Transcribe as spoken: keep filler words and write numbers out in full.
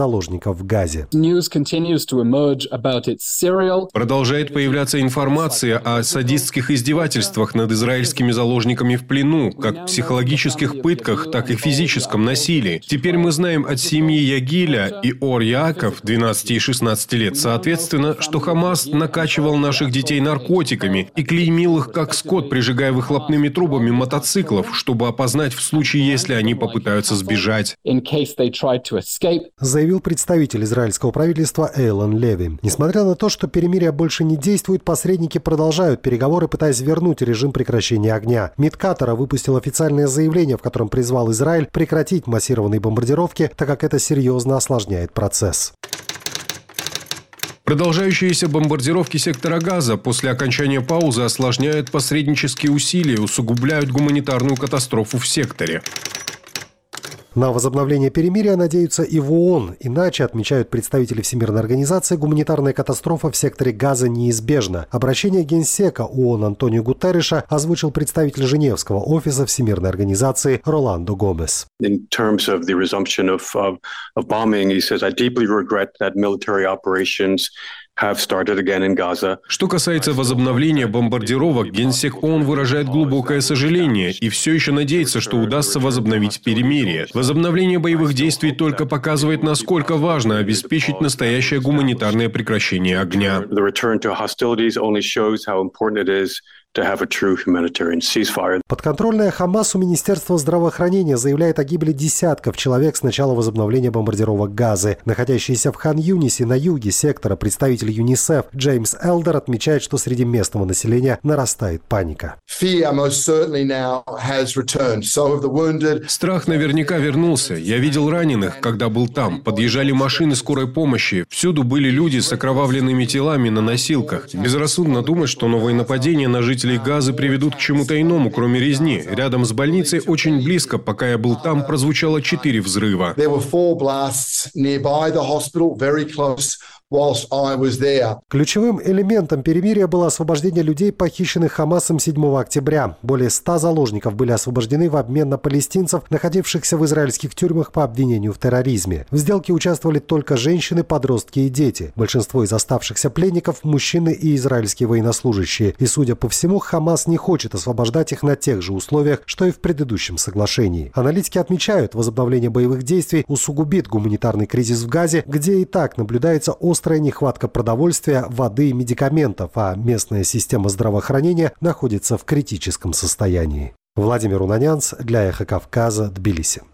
заложников в Газе. Продолжает появляться информация о садистских издевательствах над израильскими заложниками в плену, как психологических пытках, так и физическом насилии. Теперь мы знаем от семьи Ягиля и Ор Яаков, двенадцати и шестнадцати лет, соответственно, что Хамас накачивал наших детей наркотиками и клеймил их как скот, прижигая выхлопными трубами мотоциклов, чтобы опознать в случае, если они попытаются сбежать. Заявил представитель израильского правительства Эйлон Леви. Несмотря на то, что перемирие больше не действует, посредники продолжают переговоры, пытаясь вернуть режим прекращения огня. МИД Катара выпустил официальное заявление, в котором призвал Израиль прекратить массированные бомбардировки, так как это серьезно осложняет процесс. Продолжающиеся бомбардировки сектора Газа после окончания паузы осложняют посреднические усилия и усугубляют гуманитарную катастрофу в секторе. На возобновление перемирия надеются и в ООН. Иначе, отмечают представители Всемирной организации, гуманитарная катастрофа в секторе Газа неизбежна. Обращение Генсека ООН Антонио Гутерреша озвучил представитель Женевского офиса Всемирной организации Роландо Гомес. Что касается возобновления бомбардировок, Генсек ООН выражает глубокое сожаление и все еще надеется, что удастся возобновить перемирие. Возобновление боевых действий только показывает, насколько важно обеспечить настоящее гуманитарное прекращение огня. Подконтрольное Хамасу Министерство здравоохранения заявляет о гибели десятков человек с начала возобновления бомбардировок Газы. Находящийся в Хан-Юнисе на юге сектора представитель ЮНИСЕФ Джеймс Элдер отмечает, что среди местного населения нарастает паника. Страх наверняка вернулся. Я видел раненых, когда был там. Подъезжали машины скорой помощи. Всюду были люди с окровавленными телами на носилках. Безрассудно думать, что новые нападения на жителей Газы приведут к чему-то иному, кроме резни. Рядом с больницей, очень близко, пока я был там, прозвучало четыре взрыва. Ключевым элементом перемирия было освобождение людей, похищенных Хамасом седьмого октября. Более ста заложников были освобождены в обмен на палестинцев, находившихся в израильских тюрьмах по обвинению в терроризме. В сделке участвовали только женщины, подростки и дети. Большинство из оставшихся пленников – мужчины и израильские военнослужащие. И, судя по всему, Хамас не хочет освобождать их на тех же условиях, что и в предыдущем соглашении. Аналитики отмечают, возобновление боевых действий усугубит гуманитарный кризис в Газе, где и так наблюдается острый Острая нехватка продовольствия, воды и медикаментов, а местная система здравоохранения находится в критическом состоянии. Владимир Унанянц для Эхо Кавказа, Тбилиси.